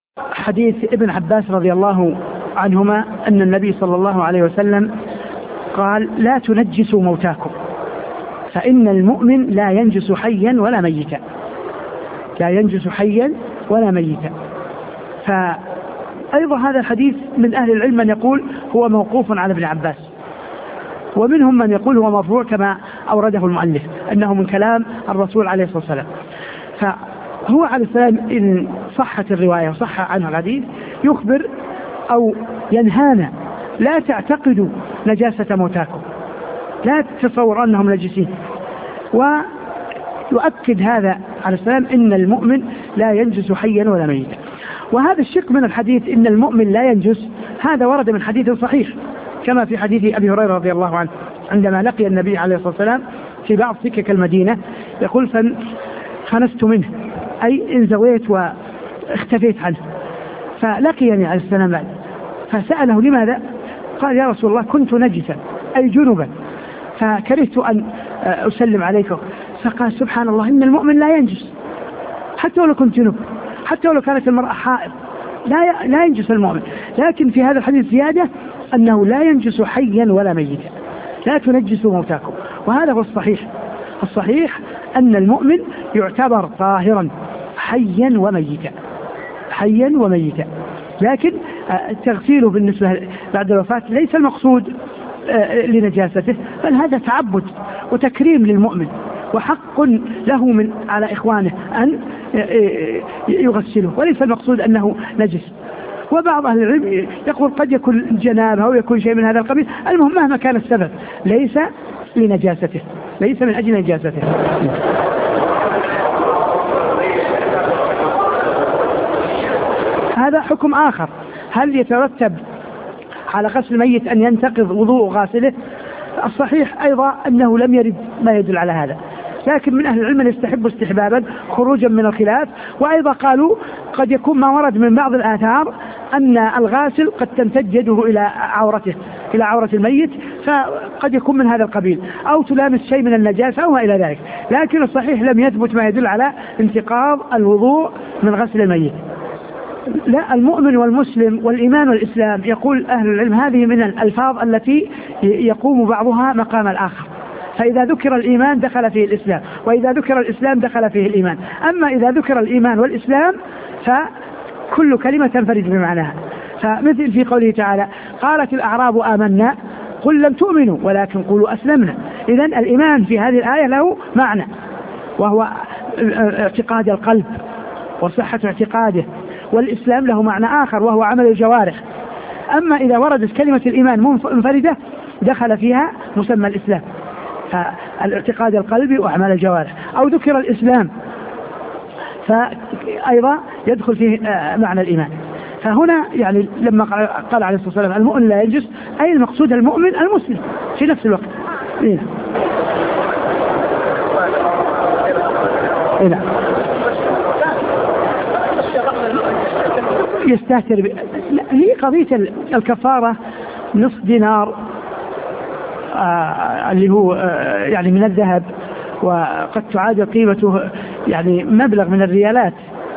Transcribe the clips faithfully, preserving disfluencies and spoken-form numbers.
حديث ابن عباس رضي الله عنهما أن النبي صلى الله عليه وسلم قال: لا تنجسوا موتاكم فإن المؤمن لا ينجس حيا ولا ميتا، لا ينجس حيا ولا ميتا. فأيضا هذا الحديث من أهل العلم من يقول هو موقوف على ابن عباس، ومنهم من يقول هو مرفوع كما أورده المؤلف أنه من كلام الرسول عليه الصلاة والسلام. فهو عليه السلام إن صحت الرواية وصح عنه الحديث يخبر أو ينهانا: لا تعتقدوا نجاسة موتاكم، لا تتصور أنهم نجسين. ويؤكد هذا عليه السلام إن المؤمن لا ينجس حيا ولا ميتا. وهذا الشق من الحديث إن المؤمن لا ينجس هذا ورد من حديث صحيح كما في حديث أبي هريرة رضي الله عنه عندما لقي النبي عليه الصلاة والسلام في بعض سكك المدينة يقول: فخنست منه، أي انزويت واختفيت عنه. فلقيني عليه السلام بعد فسأله: لماذا؟ قال: يا رسول الله كنت نجسا أي جنبا فكرهت أن أسلم عليك. فقال: سبحان الله، إن المؤمن لا ينجس حتى ولو كنت جنب، حتى ولو كانت المرأة حائض لا لا ينجس المؤمن. لكن في هذا الحديث زيادة أنه لا ينجس حيا ولا ميتا، لا تنجسوا موتاكم. وهذا هو الصحيح. الصحيح أن المؤمن يعتبر طاهرا حيا وميتا، حيا وميتا. لكن تغسيله بالنسبة بعد الوفاة ليس المقصود لنجاسته، بل هذا تعبد وتكريم للمؤمن، وحق له من على إخوانه أن يغسله، وليس المقصود أنه نجس. وبعض أهل العلم يقول قد يكون جنابه أو يكون شيء من هذا القبيل، المهم مهما كان السبب ليس لنجاسته، ليس من أجل نجاسته. هذا حكم آخر. هل يترتب على غسل الميت أن ينتقض وضوء غاسله؟ الصحيح أيضا أنه لم يرد ما يدل على هذا، لكن من أهل العلم يستحب استحبابا خروجا من الخلاف. وأيضا قالوا قد يكون ما ورد من بعض الآثار أن الغاسل قد تمتد يده إلى عورته، إلى عورة الميت، فقد يكون من هذا القبيل، أو تلامس شيء من النجاسة أو إلى ذلك. لكن الصحيح لم يثبت ما يدل على انتقاض الوضوء من غسل الميت. لا، المؤمن والمسلم والإيمان والإسلام يقول أهل العلم هذه من الألفاظ التي يقوم بعضها مقام الآخر. فإذا ذكر الإيمان دخل فيه الإسلام، وإذا ذكر الإسلام دخل فيه الإيمان. أما إذا ذكر الإيمان والإسلام فكل كلمة تنفرد بمعناها. فمثل في قوله تعالى: قالت الأعراب آمنا قل لم تؤمنوا ولكن قولوا أسلمنا. إذن الإيمان في هذه الآية له معنى، وهو اعتقاد القلب وصحة اعتقاده، والإسلام له معنى آخر وهو عمل الجوارح. أما إذا وردت كلمة الإيمان منفردة دخل فيها مسمى الإسلام، فالاعتقاد القلبي وأعمال الجوارح. أو ذكر الإسلام فأيضا يدخل فيه معنى الإيمان. فهنا يعني لما قال عليه الصلاة والسلام المؤمن لا ينجس، أي المقصود المؤمن المسلم في نفس الوقت. إيه؟ إيه؟ يستهتر ب... لا، هي قضية الكفارة نصف دينار آه اللي هو آه يعني من الذهب، وقد تعادل قيمته يعني مبلغ من الريالات،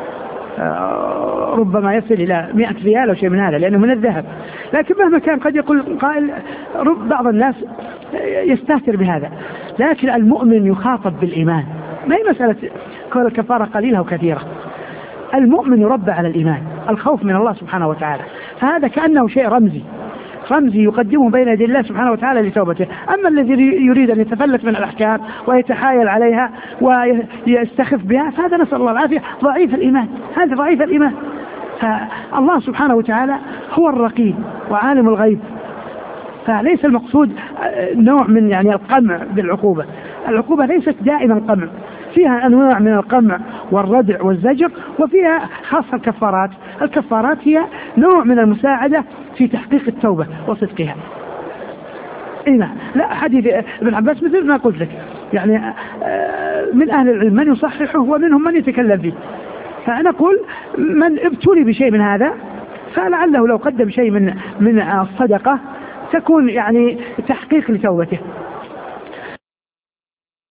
آه ربما يصل إلى مئة ريال أو شيء من هذا لأنه من الذهب. لكن مهما كان قد يقول قائل رب بعض الناس يستهتر بهذا، لكن المؤمن يخاطب بالإيمان، ما هي مسألة كون الكفارة قليلة وكثيرة. المؤمن يربى على الإيمان، الخوف من الله سبحانه وتعالى، فهذا كأنه شيء رمزي رمزي يقدمه بين يدي الله سبحانه وتعالى لتوبته. أما الذي يريد أن يتفلت من الأحكام ويتحايل عليها ويستخف بها فهذا نسأل الله العافية ضعيف الإيمان، هذا ضعيف الإيمان. فالله سبحانه وتعالى هو الرقيب وعالم الغيب، فليس المقصود نوع من يعني القمع بالعقوبة. العقوبة ليست دائما قمع، فيها أنواع من القمع والردع والزجر، وفيها خاصة الكفارات. الكفارات هي نوع من المساعدة في تحقيق التوبة وصدقها. إيه لا، حديث ابن عباس مثل ما قلت لك يعني من أهل العلم من يصححه ومنهم من يتكلم فيه. فأنا أقول من ابتلي بشيء من هذا فلعله لو قدم شيء من من الصدقة تكون يعني تحقيق لتوبته.